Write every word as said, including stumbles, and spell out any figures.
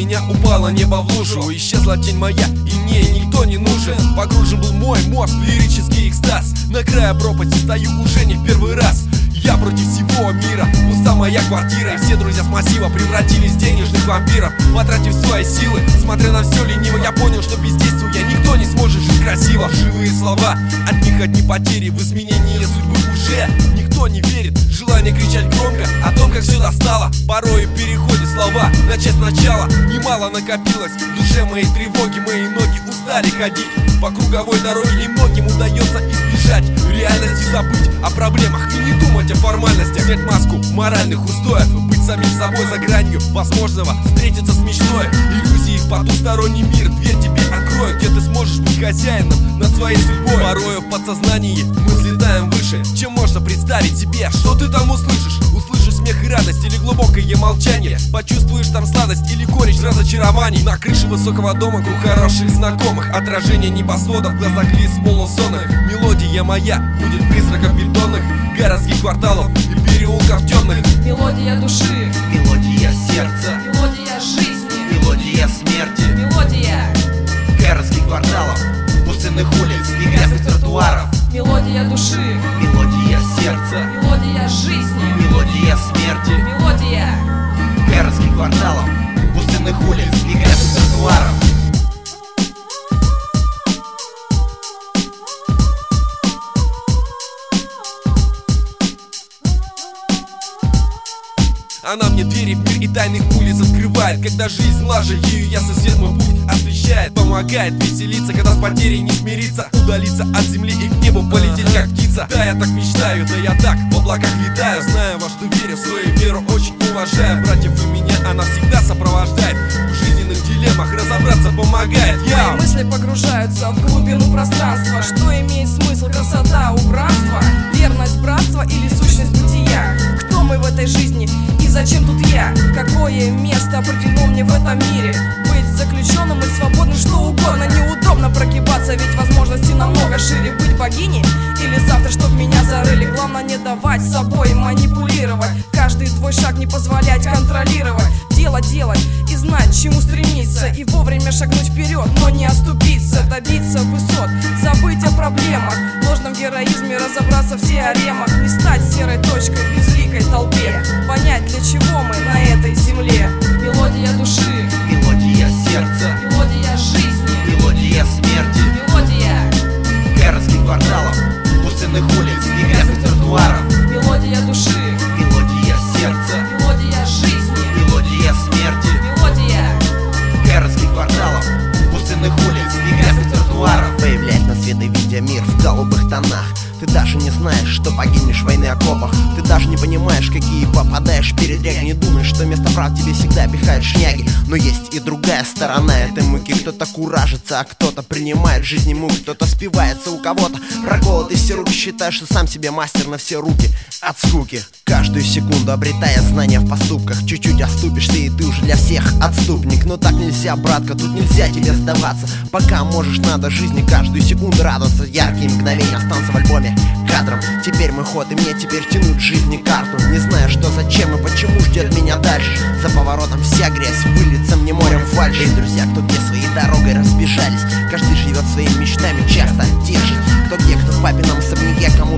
меня упало небо в лужу. Исчезла тень моя, и мне никто не нужен. Погружен был мой мозг в лирический экстаз. На крае пропасти стою уже не в первый раз. Я против всего мира, пуста моя квартира. И все друзья с массива превратились в денежных вампиров. Потратив свои силы, смотря на все лениво, я понял, что бездействуя никто не сможет жить красиво. Живые слова, от них одни потери. В изменении судьбы уже никто не верит. Желание кричать громко о том, как все достало. Порой переходят слова, начать сначала. Немало накопилось в душе моей тревоги. Мои ноги устали ходить по круговой дороге. Немногим удается избежать реальности, забыть о проблемах и не думать о формальностях. Снять маску моральных устоев, быть самим собой за гранью возможного, встретиться с мечтой. Иллюзии в потусторонний мир дверь тебе откроют, где ты сможешь быть хозяином над своей судьбой. Порою в подсознании мы взлетаем выше, чем можно представить себе. Что ты там услышишь? Услышишь смех и радость или глубокое молчание. Почувствуешь там сладость или горечь разочарований. На крыше высокого дома круг хороших знакомых. Отражение небосвода в глазах лиц полусонных. Мелодия моя будет призраком бетонных городских кварталов и переулков темных. Мелодия души, мелодия сердца, мелодия жизни, мелодия смерти, мелодия городских кварталов, пустынных улиц и грязных тротуаров. Мелодия души, мелодия сердца, мелодия жизни, мелодия смерти, мелодия городских кварталов, пустынных улиц и грязных тротуаров. Она мне двери в мир и тайных улиц открывает. Когда жизнь лажа, ею ясно свет мой путь освещает. Помогает веселиться, когда с потерей не смириться. Удалиться от земли и к небу полететь как птица. Да, я так мечтаю, да я так в облаках летаю. Знаю, во что верю, свою веру очень уважаю. Братьев и меня она всегда сопровождает. В жизненных дилеммах разобраться помогает. Я Мои мысли погружаются в глубину пространства. Что имеет смысл, красота, убранство, верность, братство или сущность бытия? Кто мы в этой жизни? И зачем тут я? Какое место определено мне в этом мире? Быть заключенным и свободным, что угодно. Неудобно прогибаться, ведь возможности намного шире. Быть богиней или завтра, чтоб меня зарыли. Главное не давать собой манипулировать. Каждый твой шаг не позволять контролировать. Дело делать и знать, чему стремиться. И вовремя шагнуть вперед, но не оступиться. Добиться высот, забыть о проблемах. В ложном героизме разобраться в теоремах. Не стать серой точкой в безликой толпе. Понять, для чего мы на этой земле. Мелодия души, мелодия сердца, мелодия жизни, мелодия смерти, мелодия городских кварталов, пустынных улиц и грязных тротуаров. Мелодия души, мелодия сердца, мелодия жизни, мелодия смерти, мелодия городских кварталов, пустынных улиц и грязных тротуаров. Появляясь на свет и видя мир в голубых тонах. Ты даже не знаешь, что погибнешь в войны окопах. Ты даже не понимаешь, какие попадаешь передряги. Не думаешь, что вместо прав тебе всегда пихают шняги. Но есть и другая сторона этой муки. Кто-то куражится, а кто-то принимает жизни мук. Кто-то спивается, у кого-то проколоты все руки. Считаешь, что сам себе мастер на все руки от скуки. Каждую секунду обретая знания в поступках. Чуть-чуть оступишься, и ты уже для всех отступник. Но так нельзя, братка, тут нельзя тебе сдаваться. Пока можешь, надо жизни каждую секунду радоваться. Яркие мгновения останутся в альбоме кадром. Теперь мой ход, и мне теперь тянуть жизни карту. Не знаю, что, зачем и почему ждет меня дальше. За поворотом вся грязь выльется мне морем фальши. И друзья, кто где своей дорогой разбежались. Каждый живет своими мечтами, часто те же. Кто где, кто в папином особняке, кому